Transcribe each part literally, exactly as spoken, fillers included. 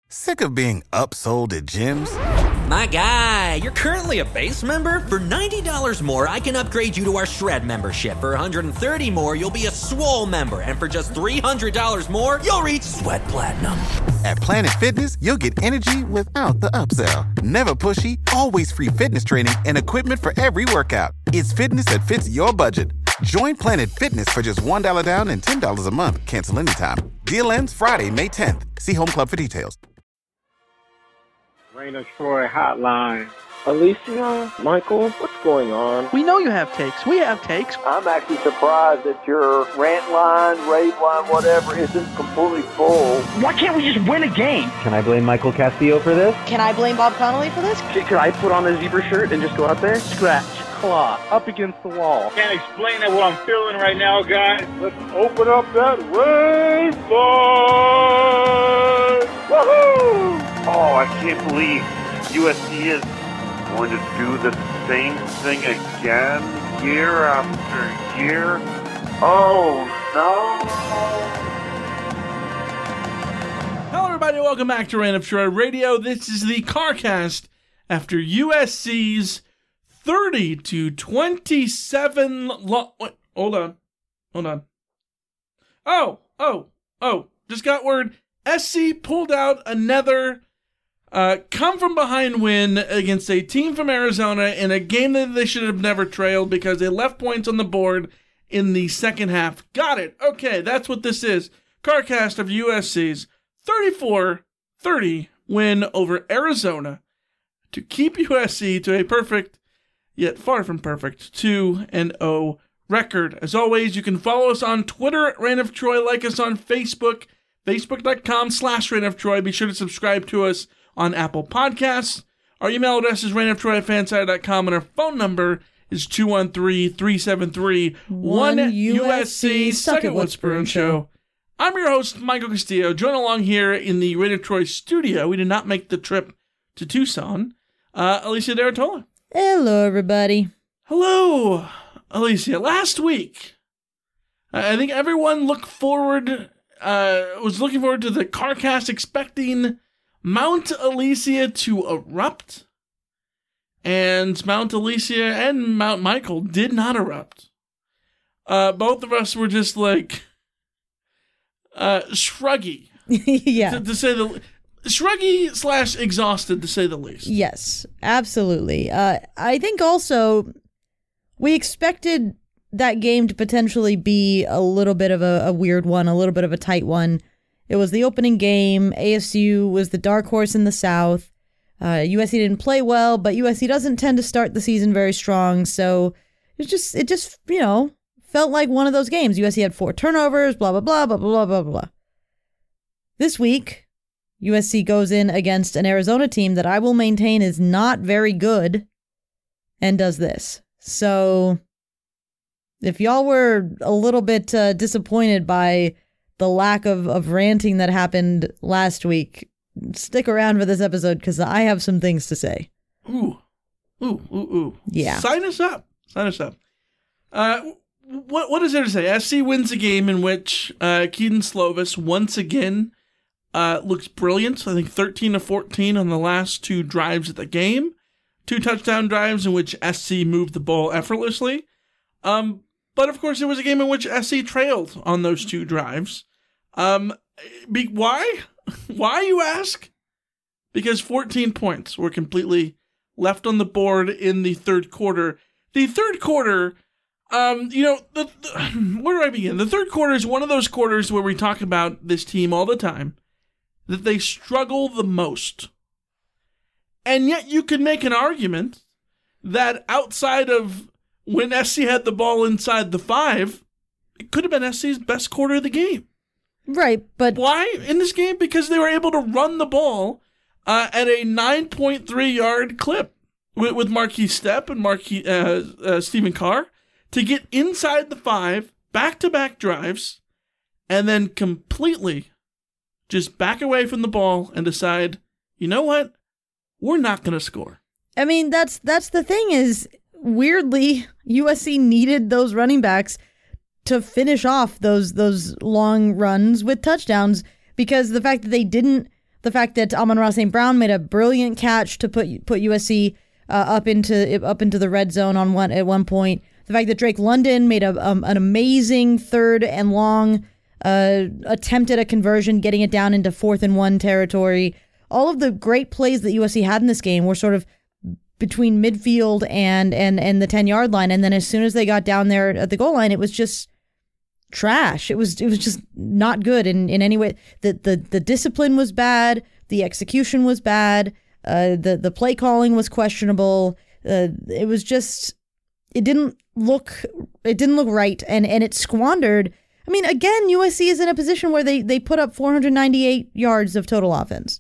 Sick of being upsold at gyms? My guy, you're currently a base member? For ninety dollars more, I can upgrade you to our Shred membership. For one hundred thirty dollars more, you'll be a Swole member. And for just three hundred dollars more, you'll reach Sweat Platinum. At Planet Fitness, you'll get energy without the upsell. Never pushy, always free fitness training and equipment for every workout. It's fitness that fits your budget. Join Planet Fitness for just one dollar down and ten dollars a month. Cancel anytime. Deal ends Friday, May tenth. See Home Club for details. Rain of Troy Hotline. Alicia, Michael, what's going on? We know you have takes. We have takes. I'm actually surprised that your rant line, rave line, whatever, isn't completely full. Why can't we just win a game? Can I blame Michael Castillo for this? Can I blame Bob Connolly for this? Could I put on a zebra shirt and just go out there? Scratch, claw, up against the wall. Can't explain it what I'm feeling right now, guys. Let's open up that rave line! Woohoo! Oh, I can't believe U S C is going to do the same thing again, year after year. Oh, no. Hello, everybody. Welcome back to Rain of Troy Radio. This is the CarCast after U S C's thirty to twenty-seven. Lo- Wait, hold on. Hold on. Oh, oh, oh. Just got word. S C pulled out another Uh, come from behind win against a team from Arizona in a game that they should have never trailed because they left points on the board in the second half. Got it. Okay, that's what this is. CarCast of U S C's thirty-four thirty win over Arizona to keep U S C to a perfect, yet far from perfect, two and oh record. As always, you can follow us on Twitter at Rain of Troy, like us on Facebook, facebook.com slash Rain of Troy. Be sure to subscribe to us on Apple Podcasts. Our email address is rainoftroy at fanside dot com, and our phone number is two one three, three seven three, one U S C. Suck it, Woodsboro Show. I'm your host, Michael Castillo. Join along here in the Rain of Troy studio. We did not make the trip to Tucson. Uh, Alicia Derritola. Hello, everybody. Hello, Alicia. Last week, I think everyone looked forward, uh, was looking forward to the CarCast expecting Mount Alicia to erupt, and Mount Alicia and Mount Michael did not erupt. Uh, both of us were just like uh, shruggy, yeah, to, to say the shruggy slash exhausted to say the least. Yes, absolutely. Uh, I think also we expected that game to potentially be a little bit of a, a weird one, a little bit of a tight one. It was the opening game. A S U was the dark horse in the South. Uh, U S C didn't play well, but U S C doesn't tend to start the season very strong. So it just, it just, you know, felt like one of those games. U S C had four turnovers, blah, blah, blah, blah, blah, blah, blah. This week, U S C goes in against an Arizona team that I will maintain is not very good and does this. So if y'all were a little bit uh, disappointed by the lack of, of ranting that happened last week, stick around for this episode because I have some things to say. Ooh, ooh, ooh, ooh. Yeah. Sign us up. Sign us up. Uh, what What is there to say? S C wins a game in which uh, Keaton Slovis once again uh, looks brilliant. I think thirteen to fourteen on the last two drives of the game. Two touchdown drives in which S C moved the ball effortlessly. Um, but of course, it was a game in which S C trailed on those two drives. Um, be, why? Why, you ask? Because fourteen points were completely left on the board in the third quarter. The third quarter, um, you know, the, the, where do I begin? The third quarter is one of those quarters where we talk about this team all the time, that they struggle the most. And yet you could make an argument that outside of when S C had the ball inside the five, it could have been S C's best quarter of the game. Right, but why in this game? Because they were able to run the ball uh, at a nine point three yard clip with, with Marquise Stepp and Marquise, uh, uh, Stephen Carr to get inside the five, back-to-back drives, and then completely just back away from the ball and decide, you know what? We're not going to score. I mean, that's that's the thing is, weirdly, U S C needed those running backs to finish off those those long runs with touchdowns, because the fact that they didn't, The fact that Amon-Ra Saint Brown made a brilliant catch to put put U S C uh, up into up into the red zone on one at one point. The fact that Drake London made a um, an amazing third and long uh, attempt at a conversion, getting it down into fourth and one territory. All of the great plays that U S C had in this game were sort of between midfield and and and the ten-yard line, and then as soon as they got down there at the goal line, it was just trash. It was it was just not good in, in any way. The, the the discipline was bad. The execution was bad. Uh, the the play calling was questionable. Uh, it was just it didn't look it didn't look right, and and it squandered. I mean, again, U S C is in a position where they they put up four hundred ninety-eight yards of total offense,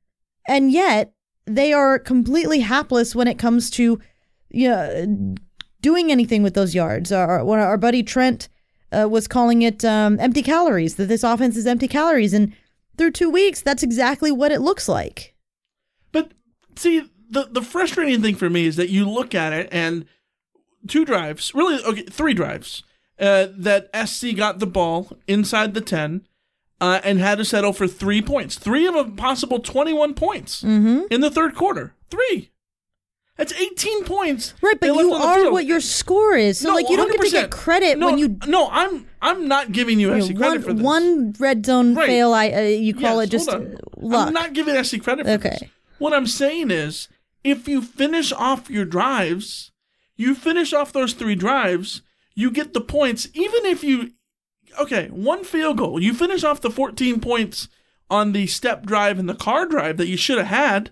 and yet they are completely hapless when it comes to, you know, doing anything with those yards. Our, our, our buddy Trent uh, was calling it um, empty calories, that this offense is empty calories. And through two weeks, that's exactly what it looks like. But see, the, the frustrating thing for me is that you look at it and two drives, really, okay, three drives, uh, that S C got the ball inside the ten, Uh, and had to settle for three points. Three of a possible twenty-one points mm-hmm. in the third quarter. Three. That's eighteen points. Right, but you are what your score is. So, no, like, you don't get to get credit no, when you... No, I'm I'm not giving U S C you know, credit one, for this. One red zone right. fail, I uh, you call yes, it just luck. I'm not giving S C credit for okay. this. What I'm saying is, if you finish off your drives, you finish off those three drives, you get the points, even if you... Okay, one field goal. You finish off the fourteen points on the step drive and the car drive that you should have had.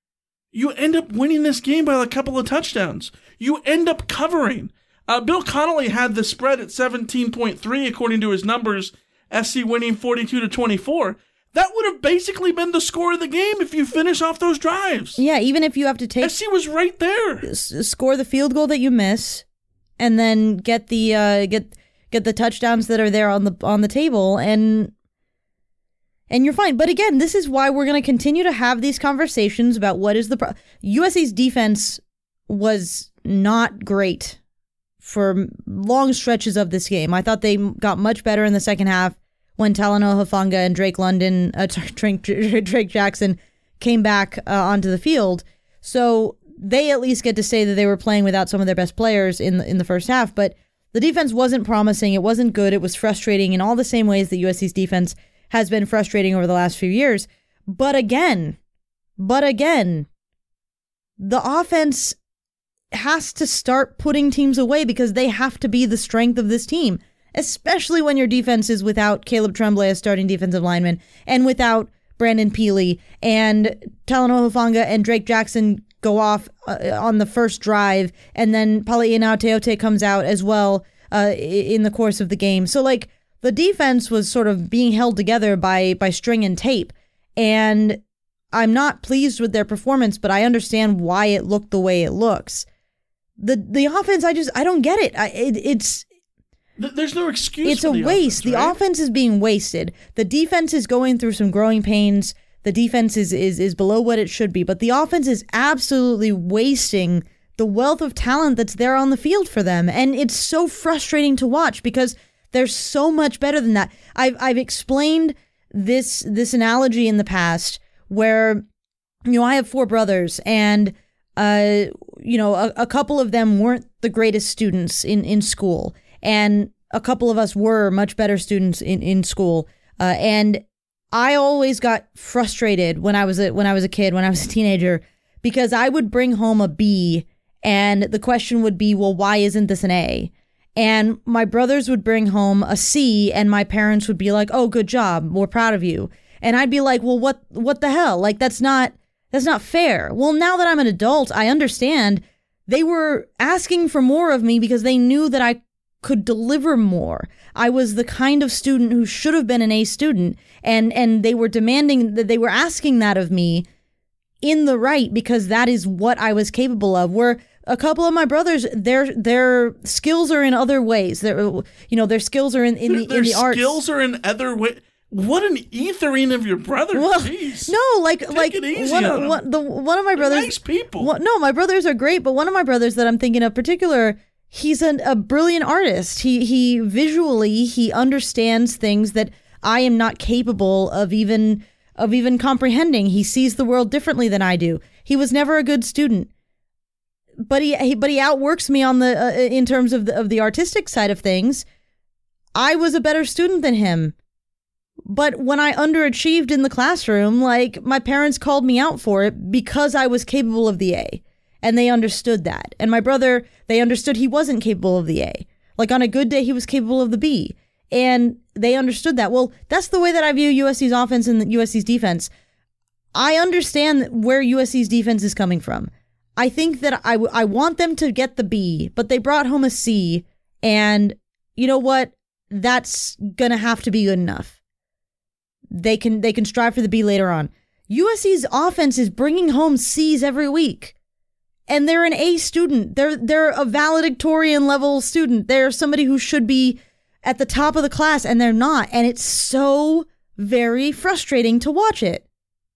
You end up winning this game by a couple of touchdowns. You end up covering. Uh, Bill Connolly had the spread at seventeen point three according to his numbers. S C winning forty-two to twenty-four. That would have basically been the score of the game if you finish off those drives. Yeah, even if you have to take... S C was right there. S- score the field goal that you miss, and then get the... Uh, get. Get the touchdowns that are there on the on the table, and and you're fine. But again, this is why we're going to continue to have these conversations about what is the pro- U S C's defense was not great for long stretches of this game. I thought they got much better in the second half when Talanoa Hufanga and Drake London, uh, Drake, Drake Jackson came back uh, onto the field. So they at least get to say that they were playing without some of their best players in the, in the first half, but the defense wasn't promising. It wasn't good. It was frustrating in all the same ways that U S C's defense has been frustrating over the last few years. But again, but again, the offense has to start putting teams away because they have to be the strength of this team, especially when your defense is without Caleb Tremblay as starting defensive lineman and without Brandon Peely and Talanoa Hufanga and Drake Jackson go off uh, on the first drive, and then Pala'i'anao Teote comes out as well uh, in the course of the game. So, like, the defense was sort of being held together by by string and tape, and I'm not pleased with their performance, but I understand why it looked the way it looks. The the offense, I just, I don't get it. I, it it's... There's no excuse It's for a the waste. offense, right? The offense is being wasted. The defense is going through some growing pains. The defense is, is is below what it should be, but the offense is absolutely wasting the wealth of talent that's there on the field for them. And it's so frustrating to watch because they're so much better than that. I've I've explained this this analogy in the past where, you know, I have four brothers, and uh, you know, a, a couple of them weren't the greatest students in, in school, and a couple of us were much better students in, in school. Uh, and I always got frustrated when I was a, when I was a kid, when I was a teenager, because I would bring home a B, and the question would be, well, why isn't this an A? And my brothers would bring home a C, and my parents would be like, oh, good job, we're proud of you. And I'd be like, well, what what the hell? Like, that's not that's not fair. Well, now that I'm an adult, I understand they were asking for more of me because they knew that I could deliver more. I was the kind of student who should have been an A student, and and they were demanding that they were asking that of me in the right because that is what I was capable of. Where a couple of my brothers, their their skills are in other ways. Their you know their skills are in, in the their in the arts. Skills are in other ways. What an ethering of your brother. Well, Jeez. no, like Take like it easy one, on 'em. one, the one of my They're brothers. nice people. One, no, my brothers are great, but one of my brothers that I'm thinking of particular, he's an, a brilliant artist. He he visually he understands things that I am not capable of even of even comprehending. He sees the world differently than I do. He was never a good student, but he, he but he outworks me on the uh, in terms of the of the artistic side of things. I was a better student than him. But when I underachieved in the classroom, like, my parents called me out for it because I was capable of the A. And they understood that. And my brother, they understood he wasn't capable of the A. Like, on a good day, he was capable of the B. And they understood that. Well, that's the way that I view U S C's offense and U S C's defense. I understand where U S C's defense is coming from. I think that I, w- I want them to get the B, but they brought home a C. And you know what? That's going to have to be good enough. They can they can strive for the B later on. U S C's offense is bringing home C's every week. And they're an A student. They're they're a valedictorian level student. They're somebody who should be at the top of the class, and they're not. And it's so very frustrating to watch it.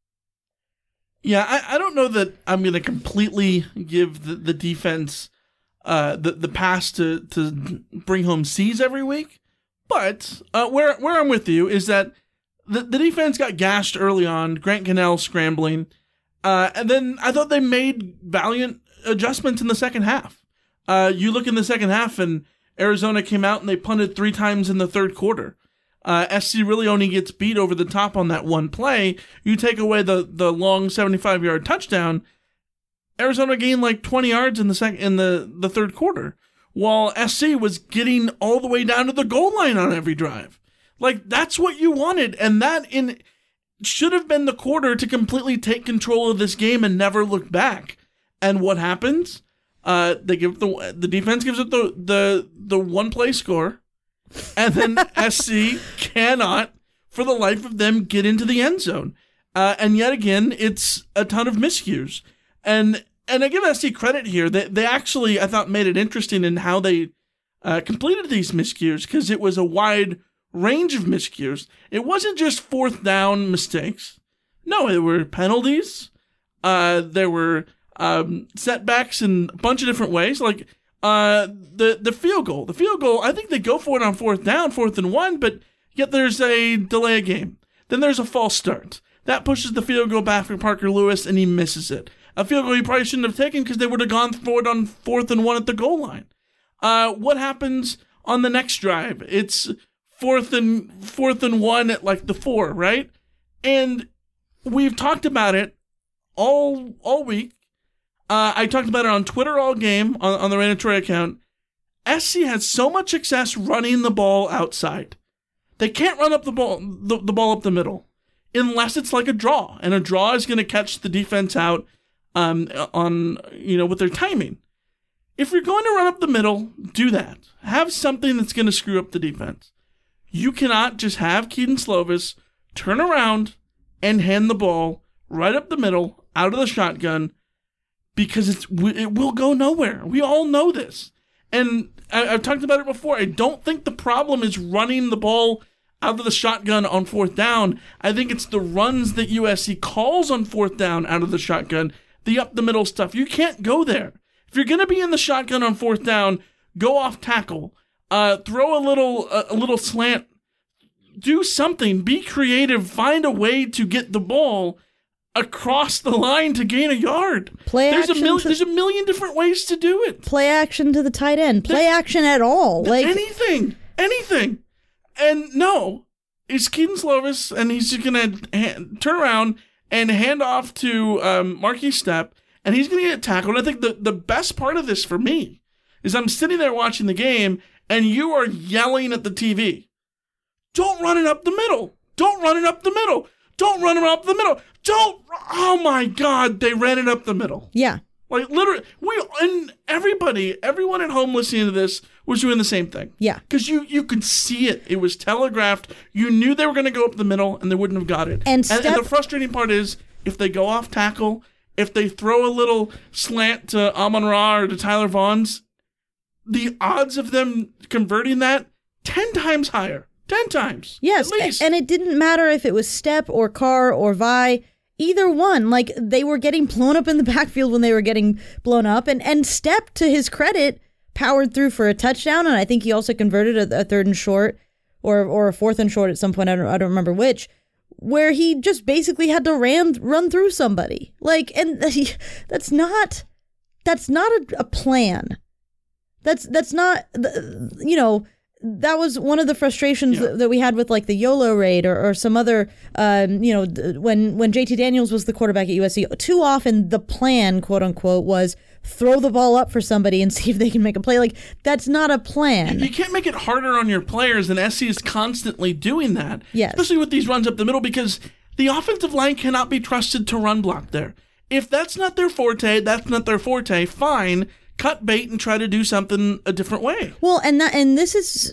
Yeah, I, I don't know that I'm going to completely give the, the defense uh, the, the pass to, to bring home C's every week. But uh, where where I'm with you is that The, the defense got gashed early on, Grant Gunnell scrambling, uh, and then I thought they made valiant adjustments in the second half. Uh, you look in the second half, and Arizona came out and they punted three times in the third quarter. Uh, S C really only gets beat over the top on that one play. You take away the, the long seventy-five-yard touchdown, Arizona gained like twenty yards in the sec- in the, the third quarter, while S C was getting all the way down to the goal line on every drive. Like, that's what you wanted, and that in should have been the quarter to completely take control of this game and never look back. And what happens? Uh, they give the the defense gives it the the the one play score, and then S C cannot, for the life of them, get into the end zone. Uh, and yet again, it's a ton of miscues. And and I give S C credit here. They they actually, I thought, made it interesting in how they uh, completed these miscues, because it was a wide range of miscues. It wasn't just fourth down mistakes. No, there were penalties. Uh, there were um, setbacks in a bunch of different ways. Like uh, the the field goal. The field goal, I think they go for it on fourth down, fourth and one, but yet there's a delay of game. Then there's a false start. That pushes the field goal back for Parker Lewis, and he misses it. A field goal he probably shouldn't have taken because they would have gone for it on fourth and one at the goal line. Uh, what happens on the next drive? It's Fourth and fourth and one at like the four, right? And we've talked about it all all week. Uh, I talked about it on Twitter all game on, on the Rain of Troy account. S C has so much success running the ball outside. They can't run up the ball the, the ball up the middle unless it's like a draw, and a draw is going to catch the defense out um, on you know with their timing. If you're going to run up the middle, do that. Have something that's going to screw up the defense. You cannot just have Kedon Slovis turn around and hand the ball right up the middle, out of the shotgun, because it's, it will go nowhere. We all know this. And I, I've talked about it before. I don't think the problem is running the ball out of the shotgun on fourth down. I think it's the runs that U S C calls on fourth down out of the shotgun, the up-the-middle stuff. You can't go there. If you're going to be in the shotgun on fourth down, go off tackle. Uh, throw a little uh, a little slant. Do something. Be creative. Find a way to get the ball across the line to gain a yard. Play there's action. A mil- to, there's a million different ways to do it. Play action to the tight end. Play there's, action at all. Like anything. Anything. And no, it's Kedon Slovis, and he's just gonna ha- turn around and hand off to um, Marquise Stepp, and he's gonna get tackled. And I think the the best part of this for me is I'm sitting there watching the game, and you are yelling at the T V. Don't run it up the middle. Don't run it up the middle. Don't run it up the middle. Don't. Oh my God, they ran it up the middle. Yeah. Like literally, we and everybody, everyone at home listening to this was doing the same thing. Yeah. Because you you could see it. It was telegraphed. You knew they were going to go up the middle, and they wouldn't have got it. And, and, step- and the frustrating part is, if they go off tackle, if they throw a little slant to Amon-Ra or to Tyler Vaughns, the odds of them converting that ten times higher. Ten times. Yes, at least. And it didn't matter if it was Stepp or Carr or Vi, either one. Like, they were getting blown up in the backfield when they were getting blown up. And, and Stepp, to his credit, powered through for a touchdown. And I think he also converted a, a third and short or or a fourth and short at some point. I don't, I don't remember which. where he just basically had to ran, run through somebody. Like, and that's not, that's not a, a plan. That's, that's not, you know, that was one of the frustrations yeah. that, that we had with like the YOLO raid or, or some other, um, you know, when, when J T Daniels was the quarterback at U S C, too often the plan, quote unquote, was throw the ball up for somebody and see if they can make a play. Like, that's not a plan. You can't make it harder on your players, and S C is constantly doing that. Yes. Especially with these runs up the middle, because the offensive line cannot be trusted to run block there. If that's not their forte, that's not their forte, fine. Cut bait and try to do something a different way. Well, and that, and this is,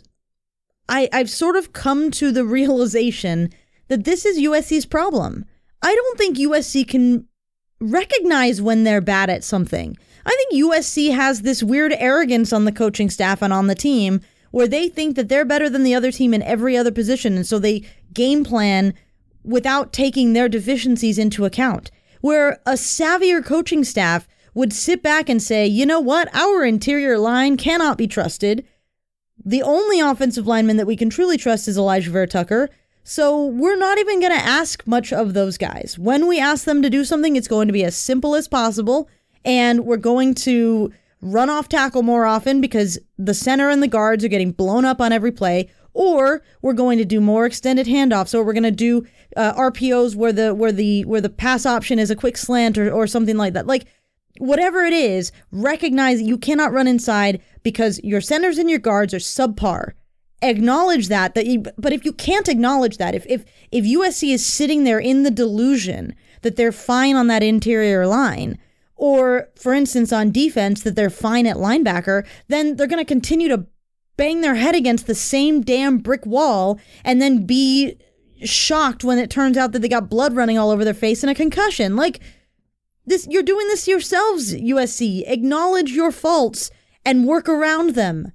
I, I've sort of come to the realization that this is U S C's problem. I don't think U S C can recognize when they're bad at something. I think U S C has this weird arrogance on the coaching staff and on the team where they think that they're better than the other team in every other position, and so they game plan without taking their deficiencies into account. Where a savvier coaching staff would sit back and say, you know what, our interior line cannot be trusted. The only offensive lineman that we can truly trust is Elijah Vera Tucker. So we're not even going to ask much of those guys. When we ask them to do something, it's going to be as simple as possible. And we're going to run off tackle more often because the center and the guards are getting blown up on every play. Or we're going to do more extended handoffs, or we're going to do uh, R P Os where the where the where the pass option is a quick slant or, or something like that. Like, whatever it is, recognize that you cannot run inside because your centers and your guards are subpar. Acknowledge that. That you, but if you can't acknowledge that, if, if if U S C is sitting there in the delusion that they're fine on that interior line, or, for instance, on defense, that they're fine at linebacker, then they're going to continue to bang their head against the same damn brick wall and then be shocked when it turns out that they got blood running all over their face and a concussion. Like, this, you're doing this yourselves, U S C. Acknowledge your faults and work around them.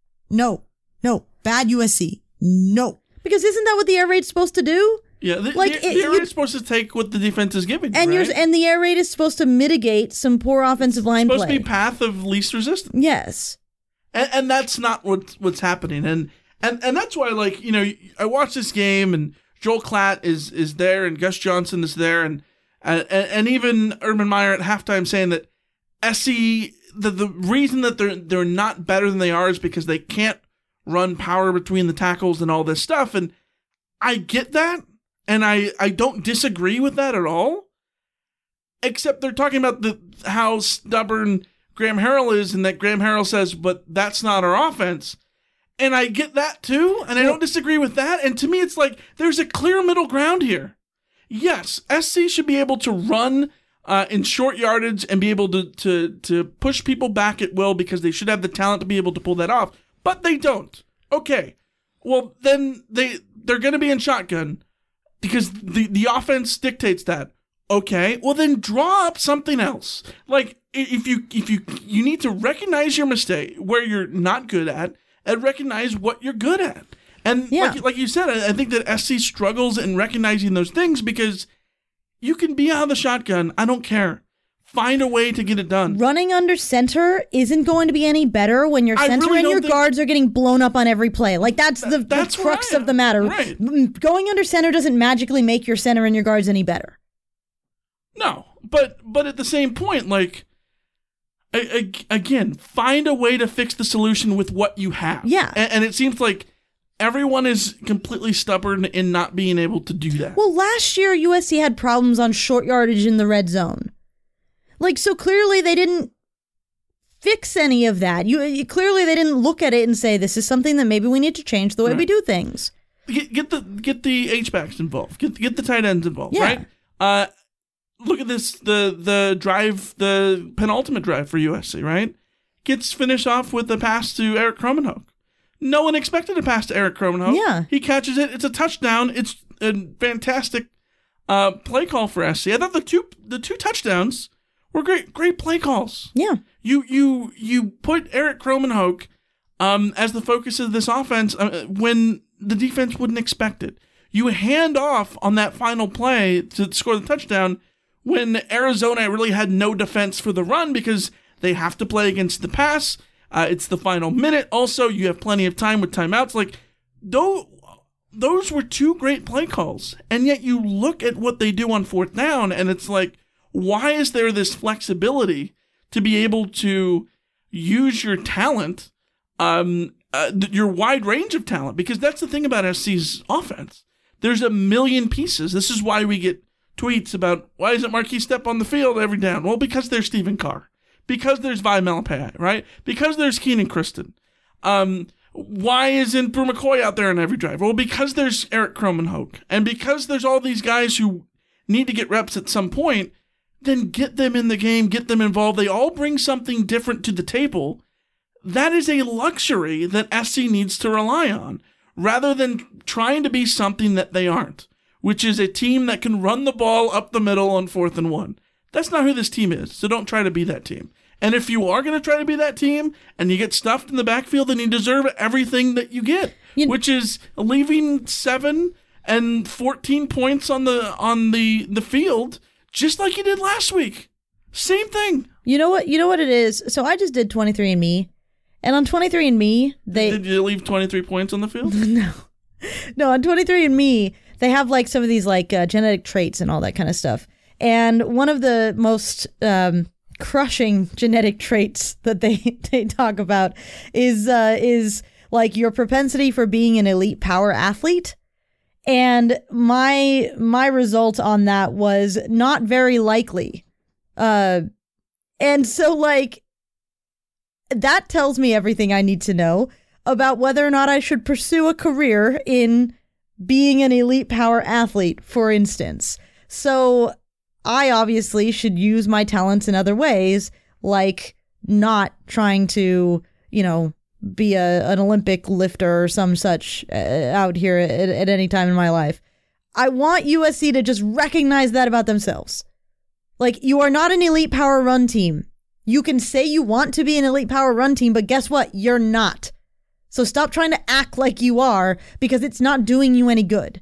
No, no, bad U S C. No. Because isn't that what the air raid's supposed to do? Yeah, the, like, the, it, the air raid is supposed to take what the defense is giving. And right? you're, and the air raid is supposed to mitigate some poor offensive line it's supposed play. to be path of least resistance. Yes. And, and that's not what, what's happening. And, and and that's why, like, you know, I watched this game, and Joel Klatt is is there, and Gus Johnson is there, and and, and even Urban Meyer at halftime saying that S C, the, the reason that they're they're not better than they are is because they can't run power between the tackles and all this stuff. And I get that, and I, I don't disagree with that at all, except they're talking about the how stubborn Graham Harrell is, and that Graham Harrell says, but that's not our offense. And I get that too, and I don't disagree with that. And to me, it's like there's a clear middle ground here. Yes, S C should be able to run uh, in short yardage and be able to, to, to push people back at will because they should have the talent to be able to pull that off. But they don't. Okay, well, then they, they're going to be in shotgun because the, the offense dictates that. Okay, well, then draw up something else. Like, if you if you you need to recognize your mistake where you're not good at and recognize what you're good at. And yeah. like, like you said, I, I think that S C struggles in recognizing those things because you can be out of the shotgun. I don't care. Find a way to get it done. Running under center isn't going to be any better when your center really and your think... guards are getting blown up on every play. Like, that's the, that's the crux right. of the matter. Right. Going under center doesn't magically make your center and your guards any better. No, but but at the same point, like, I, I, again, find a way to fix the solution with what you have. Yeah. And, and it seems like everyone is completely stubborn in not being able to do that. Well, last year, U S C had problems on short yardage in the red zone. Like, so clearly they didn't fix any of that. You, you clearly they didn't look at it and say, this is something that maybe we need to change the way right. we do things. Get, get the get the H-backs involved. Get get the tight ends involved, yeah. right? Uh, look at this, the the drive, the penultimate drive for U S C, right? Gets finished off with a pass to Eric Kromenhoek. No one expected a pass to Eric Kromenhoek. Yeah. He catches it. It's a touchdown. It's a fantastic uh, play call for S C. I thought the two the two touchdowns were great great play calls. Yeah. You you you put Eric Kromenhoek um, as the focus of this offense uh, when the defense wouldn't expect it. You hand off on that final play to score the touchdown when Arizona really had no defense for the run because they have to play against the pass. Uh, it's the final minute. Also, you have plenty of time with timeouts. Like, though, those were two great play calls. And yet you look at what they do on fourth down, and it's like, why is there this flexibility to be able to use your talent, um, uh, your wide range of talent? Because that's the thing about S C's offense. There's a million pieces. This is why we get tweets about, why isn't Marquise Stepp on the field every down? Well, because there's Stephen Carr. Because there's Vi Malepeai, right? Because there's Keenan Kristen. Um, why isn't Brew McCoy out there on every drive? Well, because there's Eric Kromenhoek. And because there's all these guys who need to get reps at some point, then get them in the game, get them involved. They all bring something different to the table. That is a luxury that S C needs to rely on, rather than trying to be something that they aren't, which is a team that can run the ball up the middle on fourth and one. That's not who this team is, so don't try to be that team. And if you are going to try to be that team and you get stuffed in the backfield, then you deserve everything that you get, you which is leaving seven and fourteen points on the on the, the field, just like you did last week. Same thing. You know what? You know what it is? So I just did twenty-three and me, and on twenty-three and me, they... Did you leave twenty-three points on the field? No. No, on twenty-three and me, they have like some of these like uh, genetic traits and all that kind of stuff. And one of the most um, crushing genetic traits that they, they talk about is uh, is like your propensity for being an elite power athlete. And my my result on that was not very likely. Uh, and so like that tells me everything I need to know about whether or not I should pursue a career in being an elite power athlete, for instance. So I obviously should use my talents in other ways, like not trying to, you know, be a an Olympic lifter or some such uh, out here at, at any time in my life. I want U S C to just recognize that about themselves. Like, you are not an elite power run team. You can say you want to be an elite power run team, but guess what? You're not. So stop trying to act like you are, because it's not doing you any good.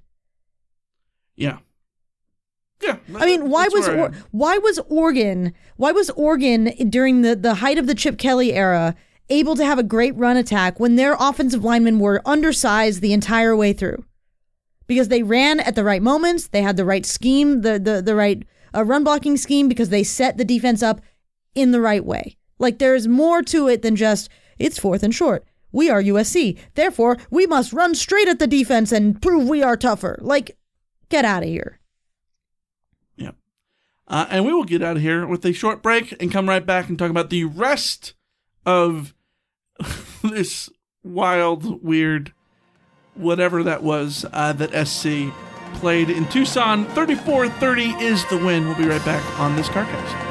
Yeah. Yeah. I mean, why was or- why was Oregon, why was Oregon during the, the height of the Chip Kelly era able to have a great run attack when their offensive linemen were undersized the entire way through? Because they ran at the right moments, they had the right scheme, the the the right uh, run blocking scheme, because they set the defense up in the right way. Like, there's more to it than just, it's fourth and short. We are U S C. Therefore, we must run straight at the defense and prove we are tougher. Like, get out of here. Yeah. Uh, and we will get out of here with a short break and come right back and talk about the rest of this wild, weird, whatever that was, uh, that S C played in Tucson. thirty-four thirty is the win. We'll be right back on this CarCast.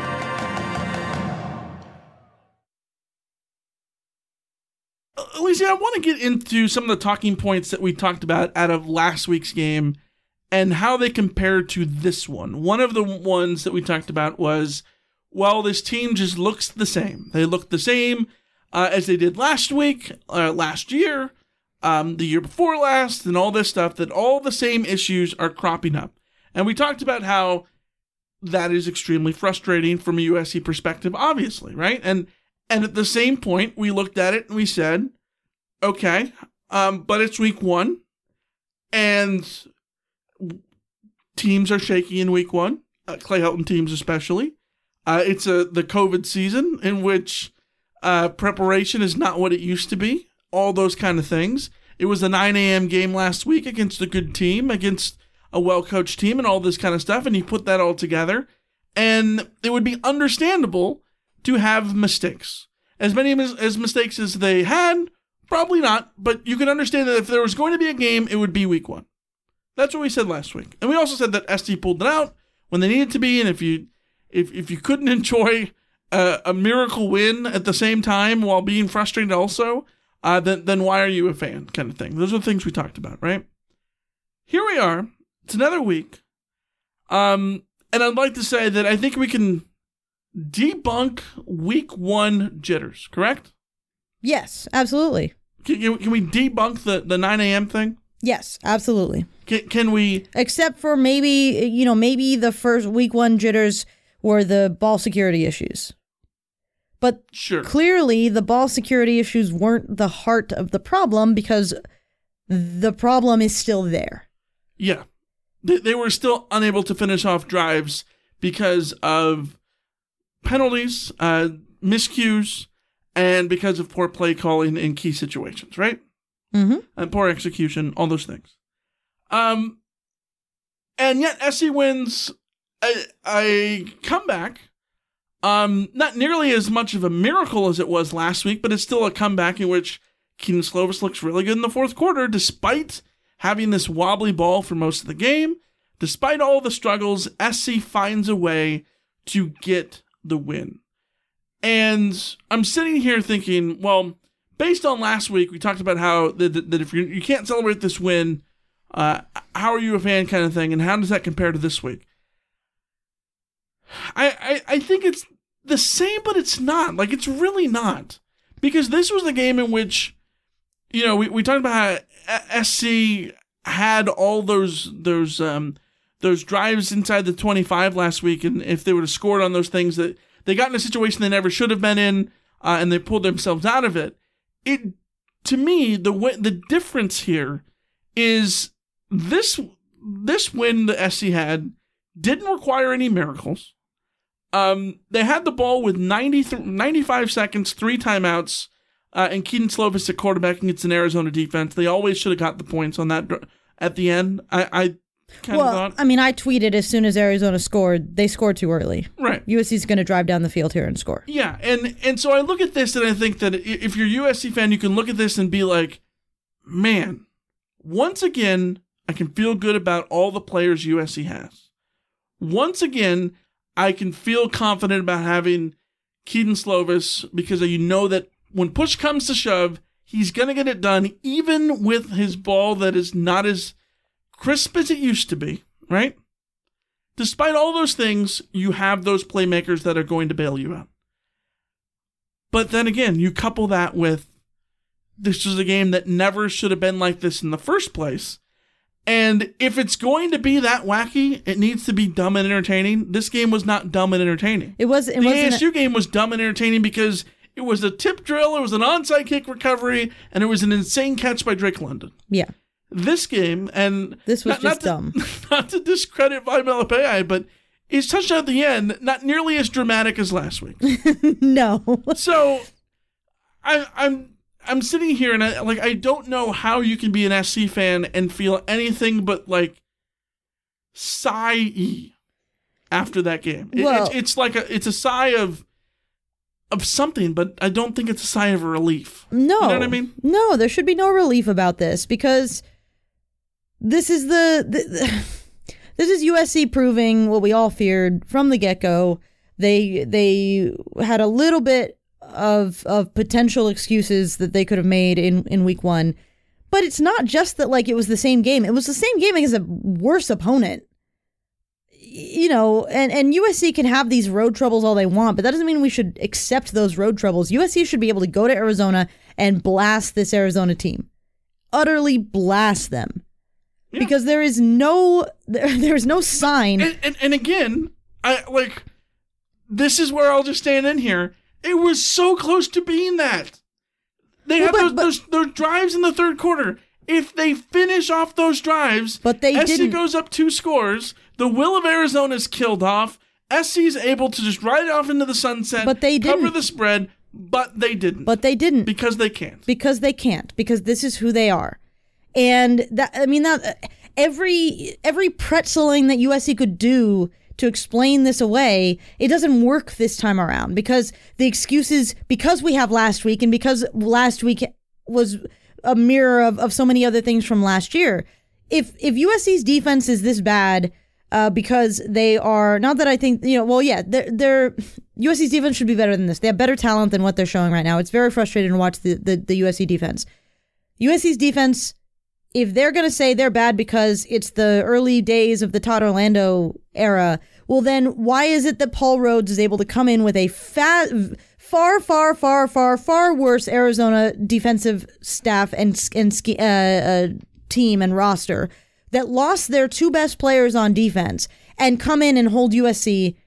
Alicia, I want to get into some of the talking points that we talked about out of last week's game and how they compare to this one. One of the ones that we talked about was, well, this team just looks the same. They look the same uh, as they did last week, uh, last year, um, the year before last, and all this stuff, that all the same issues are cropping up. And we talked about how that is extremely frustrating from a U S C perspective, obviously, right? And and at the same point, we looked at it and we said, okay, um, but it's week one, and teams are shaky in week one, uh, Clay Helton teams especially. Uh, it's a the COVID season in which uh, preparation is not what it used to be, all those kind of things. It was a nine a.m. game last week against a good team, against a well-coached team, and all this kind of stuff, and you put that all together, and it would be understandable to have mistakes. As many as, as mistakes as they had, probably not, but you can understand that if there was going to be a game, it would be week one. That's what we said last week. And we also said that S C pulled it out when they needed to be, and if you if if you couldn't enjoy a, a miracle win at the same time while being frustrated also, uh, then, then why are you a fan, kind of thing. Those are the things we talked about, right? Here we are. It's another week. Um, and I'd like to say that I think we can debunk week one jitters, correct? Yes, absolutely. Can, can we debunk the, the nine a.m. thing? Yes, absolutely. Can, can we? Except for maybe, you know, maybe the first week one jitters were the ball security issues. But sure. Clearly the ball security issues weren't the heart of the problem, because the problem is still there. Yeah. They, they were still unable to finish off drives because of penalties, uh, miscues, and because of poor play calling in key situations, right? Mm-hmm. And poor execution, all those things. Um, and yet S C wins a, a comeback. Um, not nearly as much of a miracle as it was last week, but it's still a comeback in which Kedon Slovis looks really good in the fourth quarter, despite having this wobbly ball for most of the game. Despite all the struggles, S C finds a way to get the win. And I'm sitting here thinking, well, based on last week, we talked about how that, that if you you can't celebrate this win, uh, how are you a fan kind of thing, and how does that compare to this week? I, I, I think it's the same, but it's not. Like, it's really not. Because this was the game in which, you know, we, we talked about how S C had all those those um those drives inside the twenty-five last week, and if they would have scored on those things, that they got in a situation they never should have been in, uh, and they pulled themselves out of it. It to me, the the difference here is this this win that S C had didn't require any miracles. Um, they had the ball with ninety, ninety-five seconds, three timeouts, uh, and Kedon Slovis at quarterback against an Arizona defense. They always should have got the points on that at the end. I, I kind well, of thought. I mean, I tweeted as soon as Arizona scored, they scored too early. Right. U S C's going to drive down the field here and score. Yeah, and, and so I look at this and I think that if you're a U S C fan, you can look at this and be like, man, once again, I can feel good about all the players U S C has. Once again, I can feel confident about having Kedon Slovis because you know that when push comes to shove, he's going to get it done, even with his ball that is not as crisp as it used to be, right? Despite all those things, you have those playmakers that are going to bail you out. But then again, you couple that with this is a game that never should have been like this in the first place. And if it's going to be that wacky, it needs to be dumb and entertaining. This game was not dumb and entertaining. It was. It the wasn't A S U game was dumb and entertaining because it was a tip drill, it was an onside kick recovery, and it was an insane catch by Drake London. Yeah. This game, and this was not, just not dumb. To, not to discredit Vaiman Lepeai, but his touchdown at the end, not nearly as dramatic as last week. No. So, I, I'm. I'm sitting here and I like I don't know how you can be an S C fan and feel anything but like sigh after that game. It, well, it's, it's like a it's a sigh of of something, but I don't think it's a sigh of relief. No, you know what I mean? No, there should be no relief about this because this is the, the, the this is U S C proving what we all feared from the get-go. They they had a little bit of of potential excuses that they could have made in, in week one. But it's not just that like it was the same game. It was the same game against a worse opponent. You know, and, and U S C can have these road troubles all they want, but that doesn't mean we should accept those road troubles. U S C should be able to go to Arizona and blast this Arizona team. Utterly blast them. Yeah. Because there is no there, there is no sign. And, and, and again, I like this is where I'll just stand in here. It was so close to being that. They well, have but, those, but, those those drives in the third quarter. If they finish off those drives, but they S C didn't. goes up two scores. The will of Arizona is killed off. S C is able to just ride off into the sunset. But they didn't. Cover the spread. But they didn't. But they didn't because they can't. Because they can't. Because this is who they are. And that I mean that every every pretzeling that U S C could do to explain this away, it doesn't work this time around because the excuses, because we have last week and because last week was a mirror of, of so many other things from last year. If if U S C's defense is this bad uh, because they are, not that I think, you know, well, yeah, they're, they're U S C's defense should be better than this. They have better talent than what they're showing right now. It's very frustrating to watch the, the, the U S C defense. U S C's defense, if they're going to say they're bad because it's the early days of the Todd Orlando era, well, then why is it that Paul Rhodes is able to come in with a fat, far, far, far, far, far worse Arizona defensive staff and, and uh, uh, team and roster that lost their two best players on defense and come in and hold U S C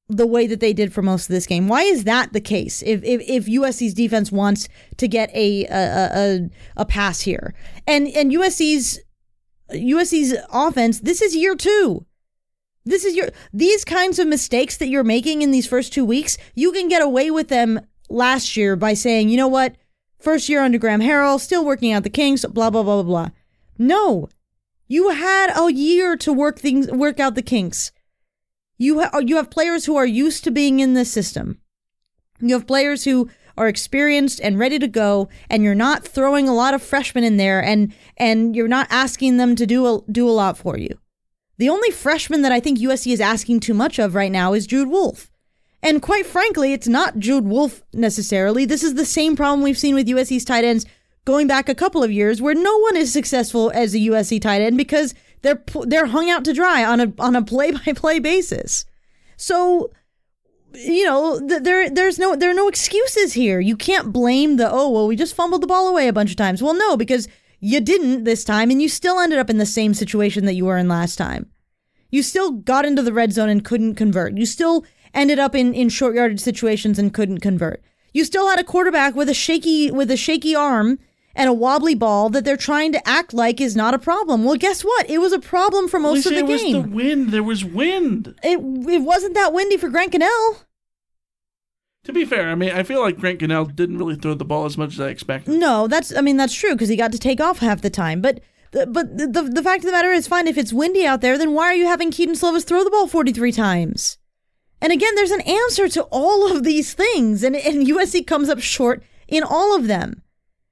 the way that they did for most of this game? Why is that the case? If if, if U S C's defense wants to get a a, a a pass here, and and U S C's U S C's offense, this is year two. This is your these kinds of mistakes that you're making in these first two weeks. You can get away with them last year by saying, you know what, first year under Graham Harrell, still working out the kinks, blah blah blah blah blah. No, you had a year to work things work out the kinks. You ha- you have players who are used to being in this system. You have players who are experienced and ready to go, and you're not throwing a lot of freshmen in there, and and you're not asking them to do a, do a lot for you. The only freshman that I think U S C is asking too much of right now is Jude Wolfe. And quite frankly, it's not Jude Wolfe necessarily. This is the same problem we've seen with U S C's tight ends going back a couple of years, where no one is successful as a U S C tight end because they're they're hung out to dry on a on a play-by-play basis. So, you know, there there's no there are no excuses here. You can't blame the, oh, well, we just fumbled the ball away a bunch of times. Well, no, because you didn't this time, and you still ended up in the same situation that you were in last time. You still got into the red zone and couldn't convert. You still ended up in, in short yardage situations and couldn't convert. You still had a quarterback with a shaky with a shaky arm and a wobbly ball that they're trying to act like is not a problem. Well, guess what? It was a problem for most of the game. It was the wind. There was wind. It it wasn't that windy for Grant Gunnell. To be fair, I mean, I feel like Grant Gunnell didn't really throw the ball as much as I expected. No, that's, I mean, that's true because he got to take off half the time. But the, but the, the the fact of the matter is, fine, if it's windy out there, then why are you having Keaton Slovis throw the ball forty-three times? And again, there's an answer to all of these things, and, and U S C comes up short in all of them.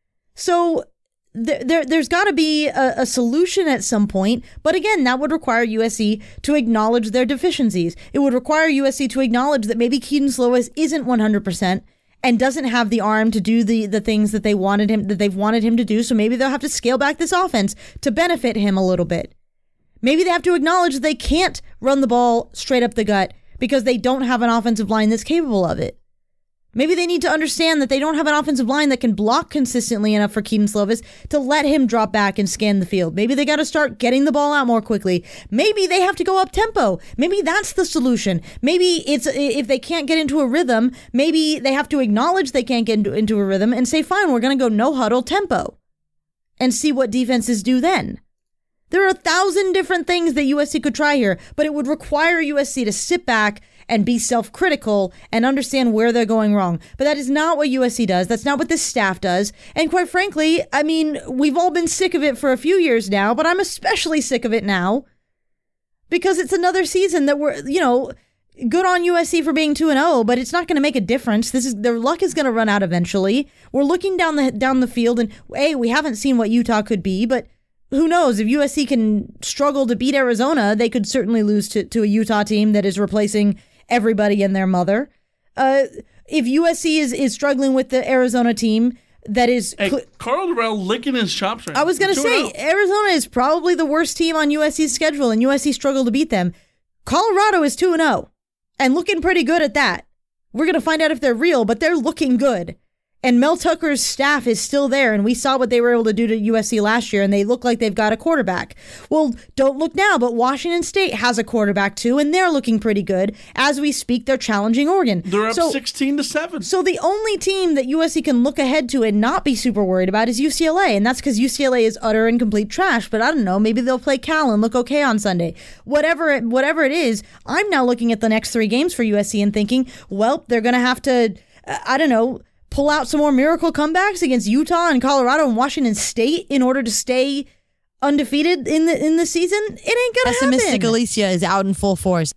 So there, there there's got to be a, a solution at some point. But again, that would require U S C to acknowledge their deficiencies. It would require U S C to acknowledge that maybe Keaton Slovis isn't one hundred percent and doesn't have the arm to do the, the things that they wanted him that they've wanted him to do. So maybe they'll have to scale back this offense to benefit him a little bit. Maybe they have to acknowledge that they can't run the ball straight up the gut because they don't have an offensive line that's capable of it. Maybe they need to understand that they don't have an offensive line that can block consistently enough for Keaton Slovis to let him drop back and scan the field. Maybe they got to start getting the ball out more quickly. Maybe they have to go up tempo. Maybe that's the solution. Maybe it's if they can't get into a rhythm, maybe they have to acknowledge they can't get into, into a rhythm and say, fine, we're going to go no huddle tempo and see what defenses do then. There are a thousand different things that U S C could try here, but it would require U S C to sit back and be self-critical and understand where they're going wrong. But that is not what U S C does. That's not what this staff does. And quite frankly, I mean, we've all been sick of it for a few years now, but I'm especially sick of it now because it's another season that we're, you know, good on U S C for being two and oh, but it's not going to make a difference. This is their luck is going to run out eventually. We're looking down the down the field and, A, we haven't seen what Utah could be, but who knows? If U S C can struggle to beat Arizona, they could certainly lose to, to a Utah team that is replacing everybody and their mother. Uh, if U S C is, is struggling with the Arizona team that is... Hey, cl- Karl Dorrell licking his chops right now. I was going to say, Arizona is probably the worst team on U S C's schedule, and U S C struggled to beat them. Colorado is two and oh, and looking pretty good at that. We're going to find out if they're real, but they're looking good. And Mel Tucker's staff is still there, and we saw what they were able to do to U S C last year, and they look like they've got a quarterback. Well, don't look now, but Washington State has a quarterback too, and they're looking pretty good. As we speak, they're challenging Oregon. They're up so, sixteen to seven. So the only team that U S C can look ahead to and not be super worried about is U C L A, and that's because U C L A is utter and complete trash. But I don't know, maybe they'll play Cal and look okay on Sunday. Whatever it, whatever it is, I'm now looking at the next three games for U S C and thinking, well, they're going to have to, I don't know, pull out some more miracle comebacks against Utah and Colorado and Washington State in order to stay undefeated in the in the season. It ain't gonna Pessimistic happen. Alicia is out in full force.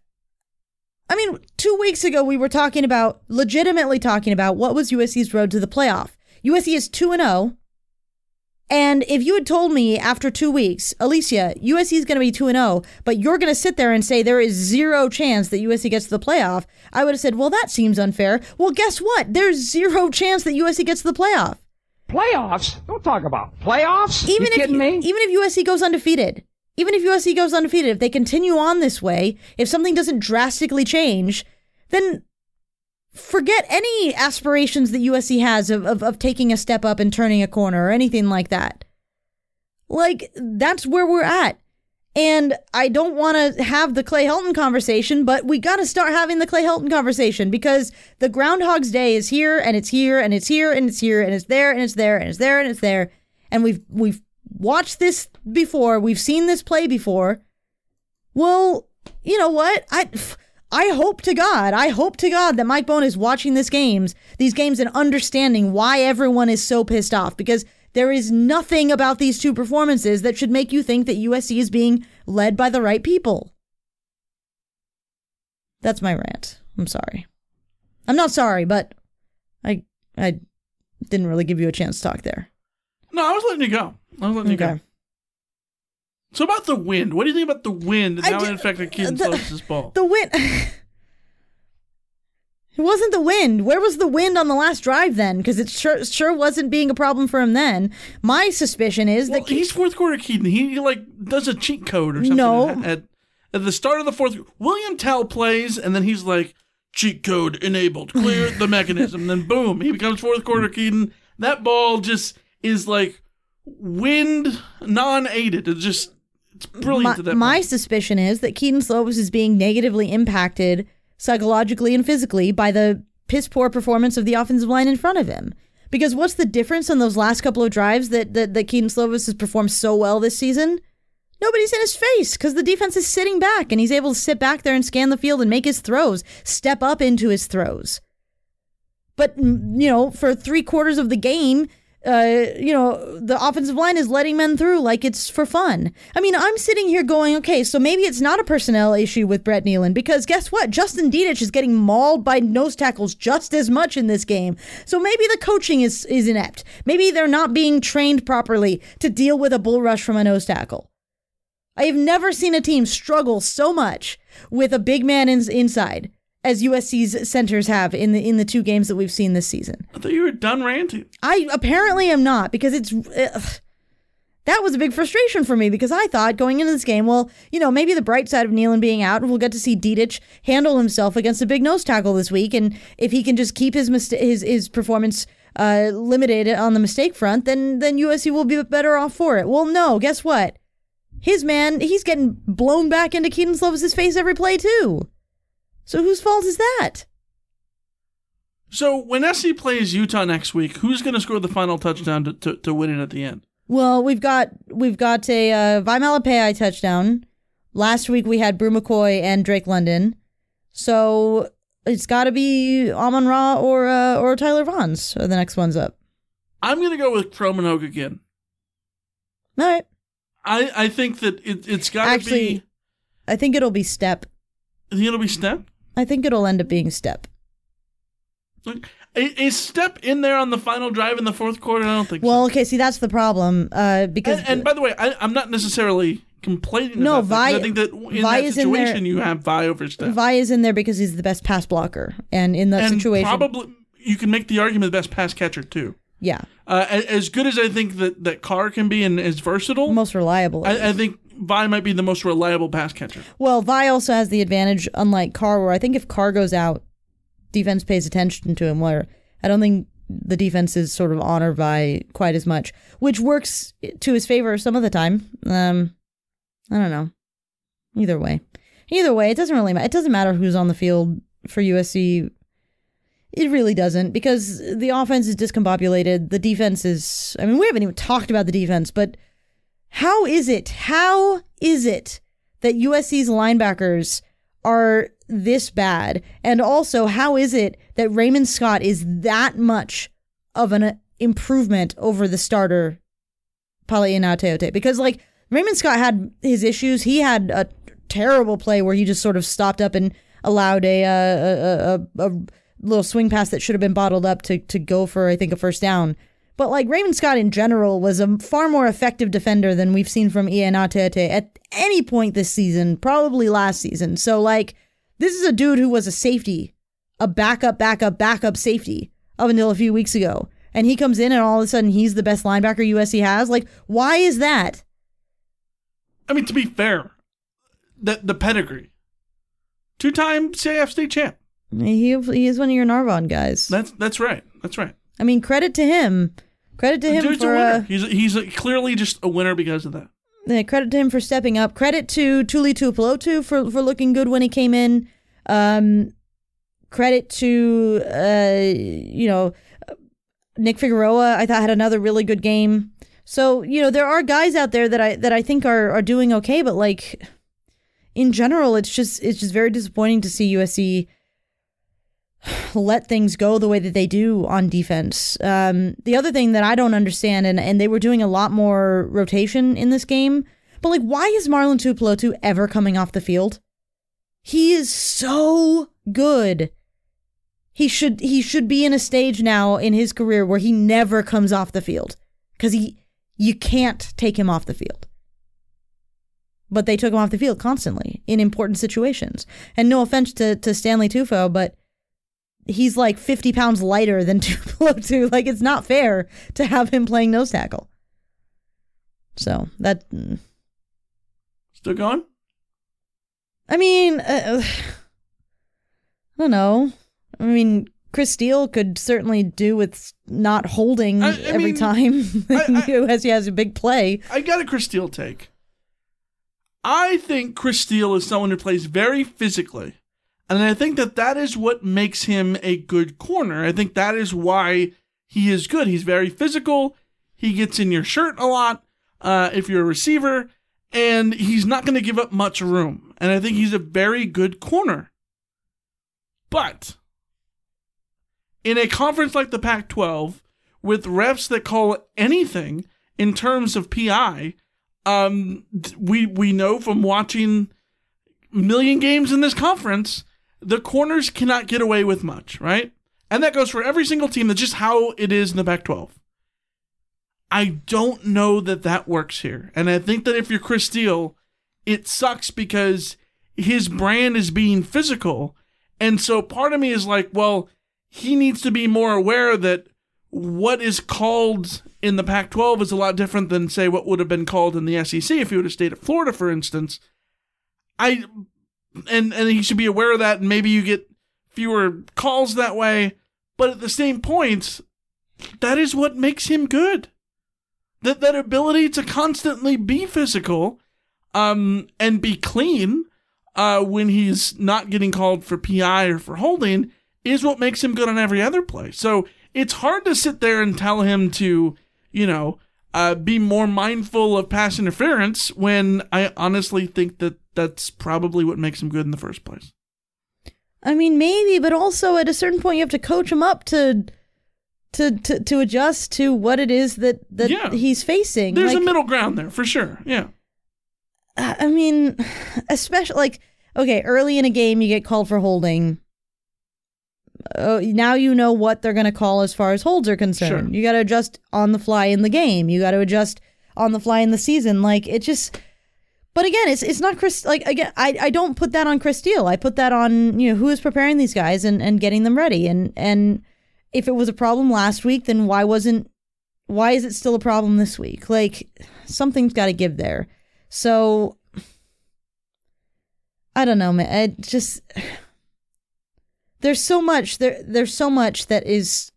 I mean, two weeks ago we were talking about, legitimately talking about, what was U S C's road to the playoff. U S C is two and oh. And if you had told me after two weeks, Alicia, U S C is going to be two and oh, but you're going to sit there and say there is zero chance that U S C gets to the playoff, I would have said, well, that seems unfair. Well, guess what? There's zero chance that U S C gets to the playoff. Playoffs? Don't talk about playoffs. Even you if kidding me? Even if U S C goes undefeated, even if U S C goes undefeated, if they continue on this way, if something doesn't drastically change, then forget any aspirations that U S C has of, of, of taking a step up and turning a corner or anything like that. Like, that's where we're at. And I don't want to have the Clay Helton conversation, but we got to start having the Clay Helton conversation because the Groundhog's Day is here and it's here and it's here and it's here and it's there and it's there and it's there and it's there. And we've we've watched this before. We've seen this play before. Well, you know what? I I hope to God, I hope to God that Mike Bohn is watching these games, these games and understanding why everyone is so pissed off because there is nothing about these two performances that should make you think that U S C is being led by the right people. That's my rant. I'm sorry. I'm not sorry, but I I didn't really give you a chance to talk there. No, I was letting you go. I was letting Okay. you go. So about the wind, what do you think about the wind and I how did- it affected Keaton the- Slovis' ball? The wind. It wasn't the wind. Where was the wind on the last drive then? Because it sure, sure wasn't being a problem for him then. My suspicion is Well, that he's fourth quarter Keaton. He like does a cheat code or something. No. At, at, at the start of the fourth, William Tell plays, and then he's like, cheat code enabled, clear the mechanism. Then boom, he becomes fourth quarter Keaton. That ball just is like wind non-aided. It's just, it's brilliant my, at that my point. suspicion is that Keaton Slovis is being negatively impacted psychologically and physically by the piss poor performance of the offensive line in front of him. Because what's the difference on those last couple of drives that, that, that Keaton Slovis has performed so well this season? Nobody's in his face because the defense is sitting back and he's able to sit back there and scan the field and make his throws, step up into his throws. But, you know, for three quarters of the game, uh, you know, the offensive line is letting men through like it's for fun. I mean, I'm sitting here going, okay, so maybe it's not a personnel issue with Brett Nealon because guess what? Justin Dedich is getting mauled by nose tackles just as much in this game. So maybe the coaching is, is inept. Maybe they're not being trained properly to deal with a bull rush from a nose tackle. I've never seen a team struggle so much with a big man in, inside as U S C's centers have in the in the two games that we've seen this season. I thought you were done ranting. I apparently am not because it's ugh, that was a big frustration for me because I thought going into this game, well, you know, maybe the bright side of Nealon being out, we'll get to see Dedich handle himself against a big nose tackle this week, and if he can just keep his mista- his his performance uh, limited on the mistake front, then then U S C will be better off for it. Well, no, guess what? His man, he's getting blown back into Keaton Slovis' face every play too. So whose fault is that? So when S C plays Utah next week, who's going to score the final touchdown to, to, to win it at the end? Well, we've got we've got a uh, Vi Malapai touchdown. Last week we had Brew McCoy and Drake London. So it's got to be Amon Ra or uh, or Tyler Vaughns. Or the next one's up. I'm going to go with Kromanoke again. All right. I, I think that it, it's got to Actually, be... I think it'll be Step. You think it'll be Step? I think it'll end up being Step. Is Step in there on the final drive in the fourth quarter? I don't think Well, so. okay, see, that's the problem. Uh, because And, and by the way, I, I'm not necessarily complaining No, about that, 'cause Vi- I think that in Vi that is in there- situation, you have Vi over Step. Vi is in there because he's the best pass blocker. And in that and situation... probably you can make the argument the best pass catcher, too. Yeah. Uh, a- as good as I think that, that Carr can be and is versatile, Most reliable. I, I think Vi might be the most reliable pass catcher. Well, Vi also has the advantage, unlike Carr, where I think if Carr goes out, defense pays attention to him, where I don't think the defense is sort of honor Vi quite as much, which works to his favor some of the time. Um, I don't know. Either way. Either way, it doesn't really matter. It doesn't matter who's on the field for U S C. It really doesn't, because the offense is discombobulated. The defense is, I mean, we haven't even talked about the defense, but how is it, how is it that U S C's linebackers are this bad? And also, how is it that Raymond Scott is that much of an improvement over the starter, Pala'iona Teote? Because, like, Raymond Scott had his issues. He had a terrible play where he just sort of stopped up and allowed a, uh, a, a, a little swing pass that should have been bottled up to, to go for, I think, a first down. But, like, Raymond Scott in general was a far more effective defender than we've seen from Iana Teote at any point this season, probably last season. So, like, this is a dude who was a safety, a backup, backup, backup safety up until a few weeks ago. And he comes in and all of a sudden he's the best linebacker U S C has? Like, why is that? I mean, to be fair, the, the pedigree. Two-time C I F state champ. He, he is one of your Narvon guys. That's that's right. That's right. I mean, credit to him. Credit to The him dude's for a winner. uh, he's he's a, clearly just a winner because of that. uh, credit to him for stepping up. Credit to Tuli Tuipulotu for for looking good when he came in. Um, credit to uh, you know Nick Figueroa. I thought had another really good game. So you know there are guys out there that I that I think are are doing okay, but like in general, it's just it's just very disappointing to see U S C let things go the way that they do on defense. Um, the other thing that I don't understand, and, and they were doing a lot more rotation in this game, but like, why is Marlon Tuipulotu ever coming off the field? He is so good. He should he should be in a stage now in his career where he never comes off the field because he you can't take him off the field. But they took him off the field constantly in important situations. And no offense to, to Stanley Tufo, but he's like fifty pounds lighter than Tuipulotu. Like, it's not fair to have him playing nose tackle. So, that... Still going? I mean, uh, I don't know. I mean, Chris Steele could certainly do with not holding I, I every mean, time as he has a big play. I got a Chris Steele take. I think Chris Steele is someone who plays very physically. And I think that that is what makes him a good corner. I think that is why he is good. He's very physical. He gets in your shirt a lot uh, if you're a receiver. And he's not going to give up much room. And I think he's a very good corner. But in a conference like the Pac twelve, with refs that call anything in terms of P I, um, we we know from watching a million games in this conference, the corners cannot get away with much, right? And that goes for every single team. That's just how it is in the Pac twelve. I don't know that that works here. And I think that if you're Chris Steele, it sucks because his brand is being physical. And so part of me is like, well, he needs to be more aware that what is called in the Pac twelve is a lot different than, say, what would have been called in the S E C if he would have stayed at Florida, for instance. I and and he should be aware of that, and maybe you get fewer calls that way. But at the same point, that is what makes him good. That that ability to constantly be physical um, and be clean uh, when he's not getting called for P I or for holding is what makes him good on every other play. So it's hard to sit there and tell him to, you know, uh, be more mindful of pass interference when I honestly think that that's probably what makes him good in the first place. I mean, maybe, but also at a certain point you have to coach him up to... To, to to adjust to what it is that, that yeah. he's facing. There's like, a middle ground there, for sure, yeah. I mean, especially, like, okay, early in a game you get called for holding. Uh, now you know what they're going to call as far as holds are concerned. Sure. You got to adjust on the fly in the game. You got to adjust on the fly in the season. Like, it just... But again, it's it's not Chris... Like, again, I, I don't put that on Chris Steele. I put that on, you know, who is preparing these guys and, and getting them ready. And and... If it was a problem last week, then why wasn't, why is it still a problem this week? Like, something's got to give there. So, I don't know, man. It just, there's so much, there, there's so much that is,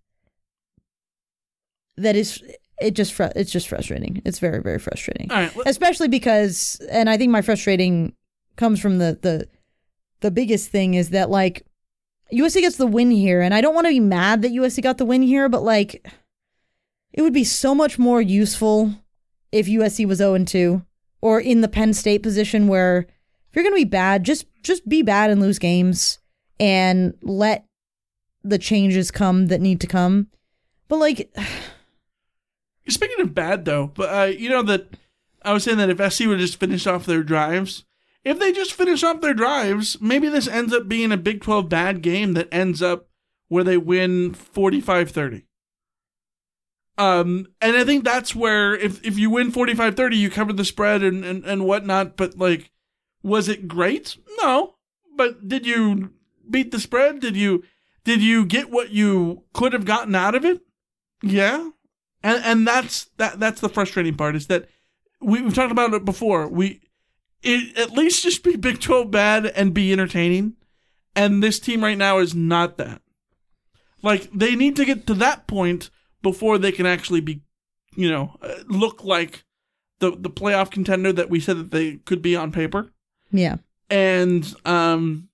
that is, it just, it's just frustrating. It's very, very frustrating. All right, especially because, and I think my frustrating comes from the, the, the biggest thing is that, like, U S C gets the win here, and I don't want to be mad that U S C got the win here, but, like, it would be so much more useful if U S C was oh and two, or in the Penn State position where if you're going to be bad, just just be bad and lose games and let the changes come that need to come. But, like... Speaking of bad, though, but uh, you know that I was saying that if S C would just finish off their drives... If they just finish up their drives, maybe this ends up being a Big twelve bad game that ends up where they win forty-five thirty. Um, and I think that's where, if, if you win forty-five thirty, you cover the spread and, and, and whatnot, but, like, was it great? No. But did you beat the spread? Did you did you get what you could have gotten out of it? Yeah. And and that's that that's the frustrating part, is that we, we've talked about it before. We... It, at least just be Big twelve bad and be entertaining. And this team right now is not that. Like, they need to get to that point before they can actually be, you know, look like the, the playoff contender that we said that they could be on paper. Yeah. And, um,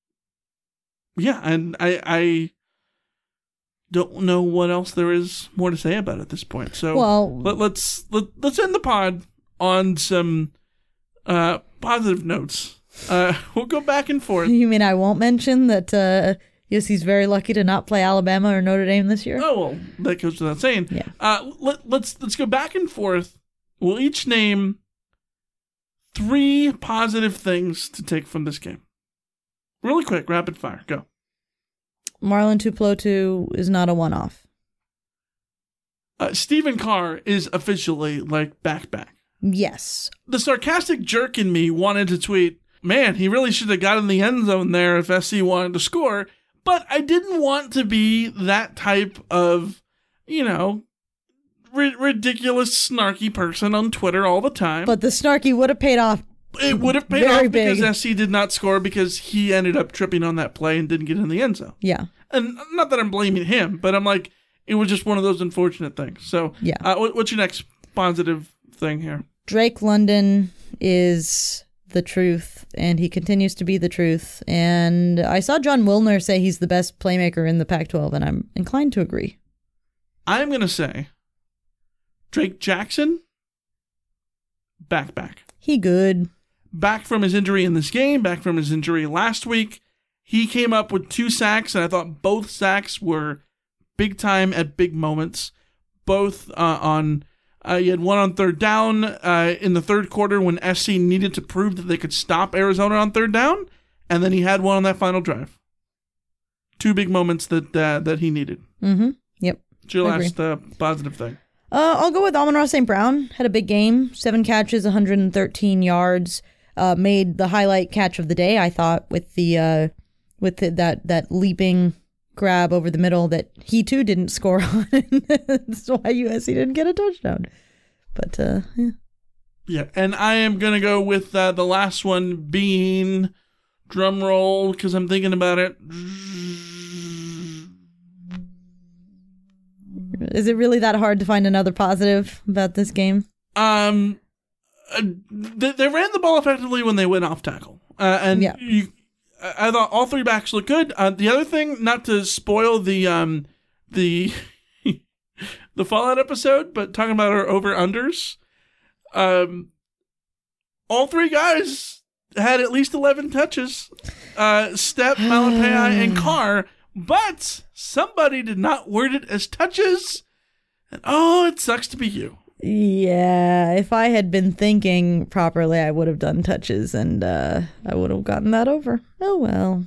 yeah, and I, I don't know what else there is more to say about it at this point. So well, let, let's, let, let's end the pod on some, uh, positive notes. Uh, we'll go back and forth. You mean I won't mention that, uh, yes, he's very lucky to not play Alabama or Notre Dame this year? Oh, well, that goes without saying. Yeah. Uh, let, let's, let's go back and forth. We'll each name three positive things to take from this game. Really quick, rapid fire, go. Marlon Tuipulotu is not a one-off. Uh, Stephen Carr is officially, like, back-back. Yes. The sarcastic jerk in me wanted to tweet, man, he really should have got in the end zone there if S C wanted to score, but I didn't want to be that type of, you know, ri- ridiculous, snarky person on Twitter all the time. But the snarky would have paid off. It would have paid Very off because big. S C did not score because he ended up tripping on that play and didn't get in the end zone. Yeah. And not that I'm blaming him, but I'm like, it was just one of those unfortunate things. So, yeah. Uh, what, what's your next positive thing here? Drake London is the truth, and he continues to be the truth. And I saw John Wilner say he's the best playmaker in the Pac twelve, and I'm inclined to agree. I'm going to say Drake Jackson, back, back. He good. Back from his injury in this game, back from his injury last week. He came up with two sacks, and I thought both sacks were big time at big moments. Both uh, on, uh, he had one on third down uh, in the third quarter when S C needed to prove that they could stop Arizona on third down, and then he had one on that final drive. Two big moments that uh, that he needed. Mm-hmm. Yep. What's your I last uh, positive thing? Uh, I'll go with Amon-Ra Saint Brown. Had a big game. Seven catches, one hundred thirteen yards. Uh, made the highlight catch of the day, I thought, with the uh, with the, that that leaping grab over the middle that he too didn't score on. That's why U S C didn't get a touchdown. But uh, yeah. Yeah, and I am gonna go with uh, the last one being drum roll because I'm thinking about it. Is it really that hard to find another positive about this game? Um, uh, they, they ran the ball effectively when they went off tackle, uh, and Yeah. you, I thought all three backs looked good. Uh, the other thing, not to spoil the um the the Fallout episode, but talking about our over unders, um, all three guys had at least eleven touches. Uh, Step, Malapaya, and Carr. But somebody did not word it as touches. And oh, it sucks to be you. Yeah, if I had been thinking properly, I would have done touches, and uh, I would have gotten that over. Oh, well.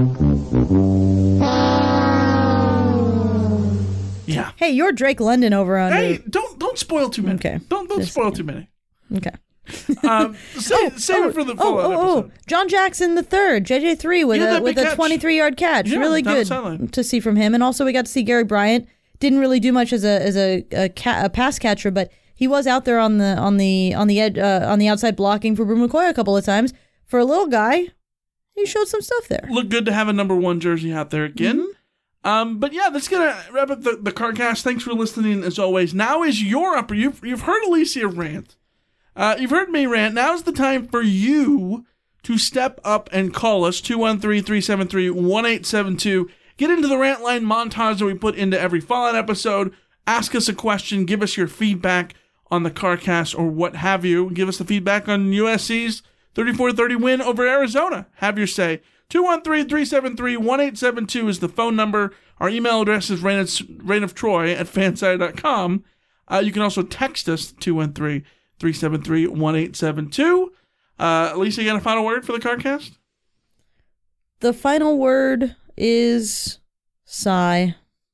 Yeah. Hey, you're Drake London over on... Hey, don't don't spoil too many. Okay. Don't don't Just- spoil too many. Okay. Um, save save oh, it for the oh, Fallout oh, oh. episode. John Jackson the third, J J three with Yeah, a that with big a catch. twenty-three yard catch. Yeah, really down the good sideline. to see from him, and also we got to see Gary Bryant. Didn't really do much as a as a a, ca- a pass catcher, but he was out there on the on the on the ed, uh, on the outside blocking for Brew McCoy a couple of times. For a little guy, he showed some stuff there. Look good to have a number one jersey out there again. Mm-hmm. Um, but yeah, that's gonna wrap up the the CarCast. Thanks for listening as always. Now is your upper. You've you've heard Alicia rant. Uh, you've heard me rant. Now's the time for you to step up and call us, two one three, three seven three, one eight seven two. Get into the rant line montage that we put into every Fallout episode. Ask us a question. Give us your feedback on the CarCast or what have you. Give us the feedback on U S C's thirty-four thirty win over Arizona. Have your say. two one three, three seven three, one eight seven two is the phone number. Our email address is reignoftroy at fanside dot com. Uh, you can also text us, two one three, three seven three, one eight seven two. Uh, Lisa, you got a final word for the CarCast? The final word is sigh.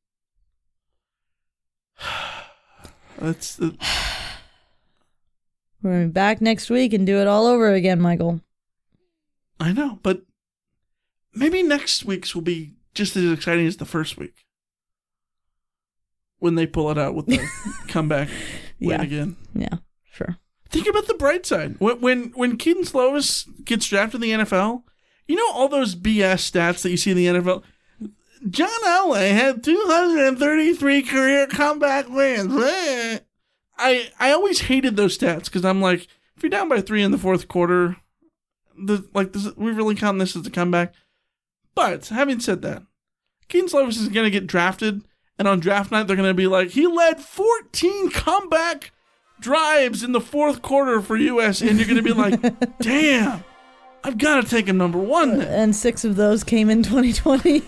That's the... We're gonna be back next week and do it all over again, Michael. I know, but maybe next week's will be just as exciting as the first week. When they pull it out with the comeback win Yeah. again. Yeah, sure. Think about the bright side. When when when Keaton Slovis gets drafted in the N F L, you know all those B S stats that you see in the N F L? John Elway had two hundred thirty-three career comeback wins. I I always hated those stats because I'm like, if you're down by three in the fourth quarter, the like this, we really count this as a comeback. But having said that, Kedon Slovis is going to get drafted, and on draft night they're going to be like, he led fourteen comeback drives in the fourth quarter for U S, and you're going to be like, damn, I've got to take him number one then. And six of those came in twenty twenty.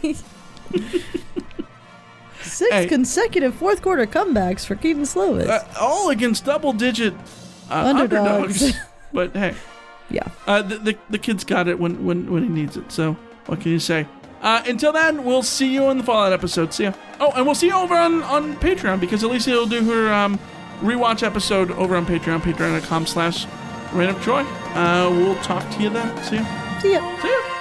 Six hey, consecutive fourth quarter comebacks for Kedon Slovis. Uh, all against double digit uh, underdogs. underdogs. But hey. Yeah. Uh, the, the the kid's got it when, when, when he needs it. So what can you say? Uh, until then, we'll see you in the Fallout episode. See ya. Oh, and we'll see you over on, on Patreon because Alicia will do her um, rewatch episode over on Patreon, patreon.com slash Random Troy. Uh, we'll talk to you then. See ya. See ya. See ya.